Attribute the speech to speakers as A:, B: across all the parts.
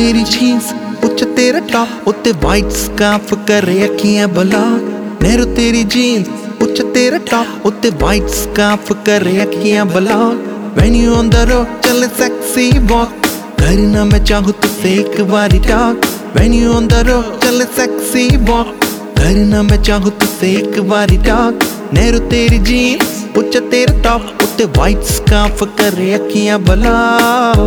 A: तेरी जीन्स उच्च तेरा टॉप उत्ते वाइट स्कार्फ करे अखियां ब्लॉक। नेहरू तेरी जीन्स उच्च तेरा टॉप उत्ते वाइट स्कार्फ करे अखियां block. When you on the road चले sexy walk, करना मैं चाहूँ तुझसे एक बारी talk। When you on the road चले sexy walk, करना मैं चाहूँ तुझसे एक बारी talk। नेहरू तेरी जीन्स उच्च तेरा टॉप उत्ते वाइट स्कार्फ करे अखियां ब्लॉक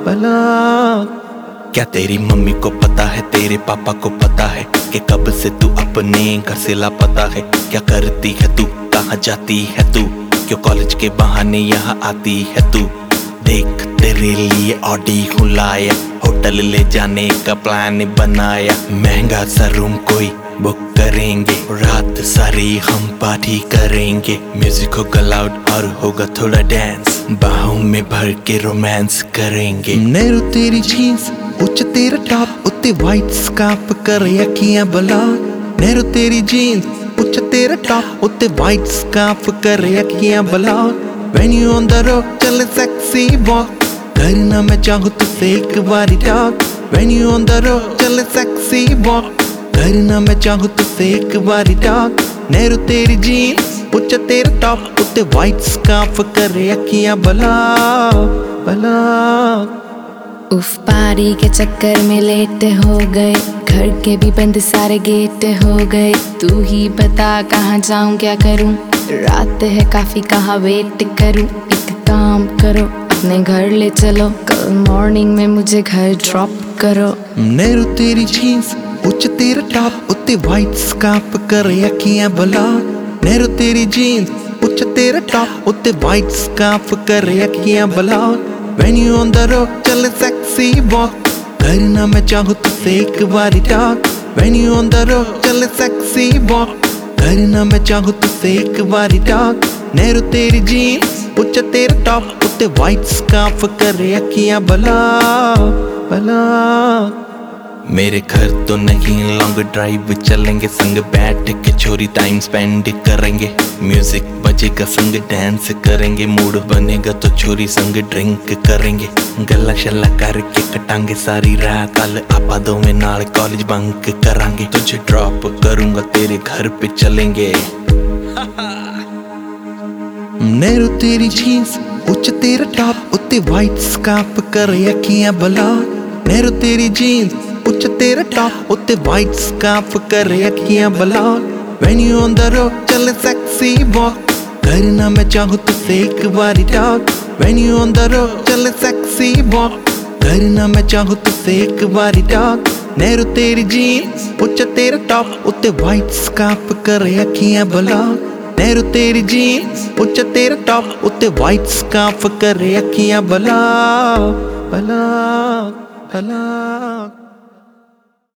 A: ब्लॉक। क्या तेरी मम्मी को पता है, तेरे पापा को पता है कि कब से तू अपने घर से लापता है? क्या करती है तू, कहाँ जाती है तू, क्यों कॉलेज के बहाने यहाँ आती है तू? देख तेरे लिए ऑडी लाया, होटल ले जाने का प्लान बनाया। महंगा सा रूम कोई बुक करेंगे, रात सारी हम पार्टी करेंगे। म्यूजिक होगा लाउड और होगा थोड़ा डांस, बाहों में भर के रोमांस करेंगे। नेहरू तेरी जीन्स उच्च तेरा टॉप उत्ते वाइट स्कार्फ करे अखियां ब्लॉक। नेहरू तेरी जीन्स उच्च तेरा टॉप उत्ते वाइट स्कार्फ करे अखियां block. When you on the road चले sexy walk, करना मैं चाहूँ तुझसे एक बारी talk। When you on the road चले sexy walk, करना मैं चाहूँ तुझसे एक बारी talk। नेहरू तेरी जीन्स उच्च तेरा टॉप उत्ते वाइट स्कार्फ करे अखियां ब्लॉक ब्लॉक।
B: उफ पारी के चक्कर में लेट हो गए, घर के भी बंद सारे गेट हो गए। तू ही बता कहाँ जाऊँ क्या करूँ, रात है काफी कहाँ वेट करूँ। एक काम करो अपने घर ले चलो, कल मॉर्निंग में मुझे घर ड्रॉप करो।
A: नेहरू तेरी जीन्स उच्च तेरा टॉप उत्ते वाइट स्कार्फ करे अखियां ब्लॉक। नेहरू तेरी जीन्स उच्च तेरा टॉप उत्ते वाइट स्कार्फ करे अखियां block. When you on the road चले sexy walk, करना मैं चाहूँ तुझसे एक बारी talk। When you on the road चले sexy walk, करना मैं चाहूँ तुझसे एक बारी talk। नेहरू तेरी जीन्स उच्च तेरा टॉप उत्ते वाइट स्कार्फ करे अखियां ब्लॉक ब्लॉक। मेरे घर तो नहीं लॉन्ग ड्राइव चलेंगे, संग बैठ के छोरी टाइम स्पेंड करेंगे। म्यूजिक बजेगा संग डांस करेंगे, मूड बनेगा तो छोरी संग ड्रिंक करेंगे। गल्ला शल्ला करके कटांगे सारी रात, कल आपा दोवें नाल कॉलेज बंक करांगे। तुझे ड्रॉप करूंगा तेरे घर पे चलेंगे। नेहरू तेरी जीन्स उच्च तेरा टॉप उत्ते वाइट स्कार्फ करे अखियां ब्लॉक। नेहरू तेरी जीन्स उच्च तेरा टॉप उत्ते वाइट स्कार्फ करे अखियां block. When you on the road चले sexy walk, करना मैं चाहूँ तुझसे एक बारी talk। When you on the road चले sexy walk, करना मैं चाहूँ तुझसे एक बारी talk। नेहरू तेरी जीन्स उच्च तेरा टॉप उत्ते वाइट स्कार्फ करे अखियां ब्लॉक। नेहरू तेरी जीन्स उच्च तेरा टॉप उत्ते वाइट स्कार्फ करे अखियां ब्लॉक ब्लॉक ब्लॉक।